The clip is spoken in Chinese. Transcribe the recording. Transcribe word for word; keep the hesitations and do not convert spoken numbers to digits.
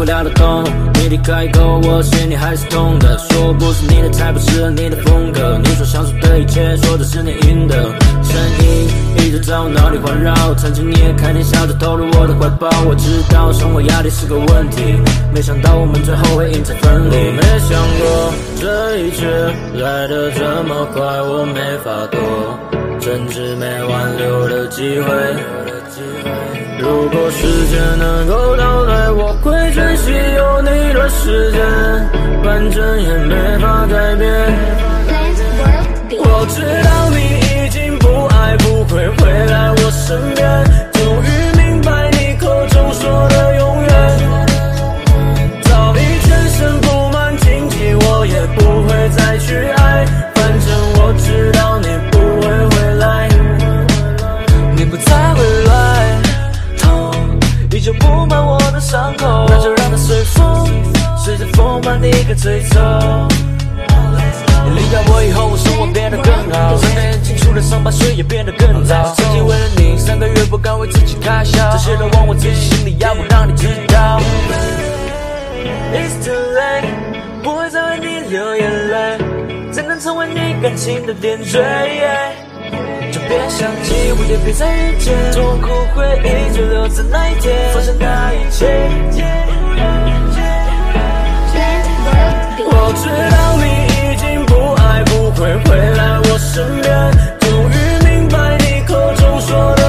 不了的痛。你离开后，我心里还是痛的。说不是你的菜，不适合你的风格。你所想说的一切，说的是你应得。声音一直在我脑里环绕，曾经你也开天笑着投入我的怀抱。我知道生活压力是个问题，没想到我们最后会因此分离。我没想过这一切来得这么快，我没法躲，甚至没挽留的机会。如果时间能够倒来，我会珍惜有你的时间，反正也没法改变。我知道你已经不爱不会回来我身边，终于明白你口中说的永远。早已全身布满荆棘，我也不会再去爱，反正我知道你不会回来。你不再回来，痛依旧布满我的伤口，那就让它随风，随着风把你给吹走。你离开我以后，我生活变得更好，睁开眼睛除了伤疤，睡也变得更早。曾经为了你，三个月不敢为自己开销，这些都往我自己心里要，不让你知道。It's too late， 不会再为你流眼泪，才能成为你感情的点缀。就别想起，我也别再遇见，痛苦回忆就留在那一天，放下那一切。我知道你已经不爱不会回来我身边，终于明白你口中说的